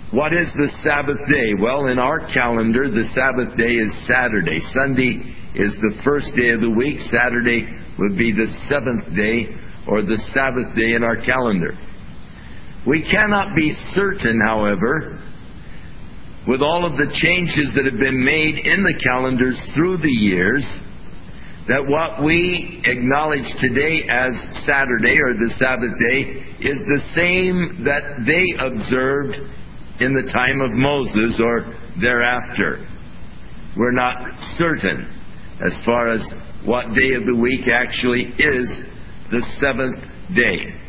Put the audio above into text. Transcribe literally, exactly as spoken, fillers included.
What is the Sabbath day? Well, in our calendar, the Sabbath day is Saturday. Sunday is the first day of the week. Saturday would be the seventh day, or the Sabbath day in our calendar. We cannot be certain, however, with all of the changes that have been made in the calendars through the years, that what we acknowledge today as Saturday, or the Sabbath day, is the same that they observed in the time of Moses or thereafter. We're not certain as far as what day of the week actually is the seventh day.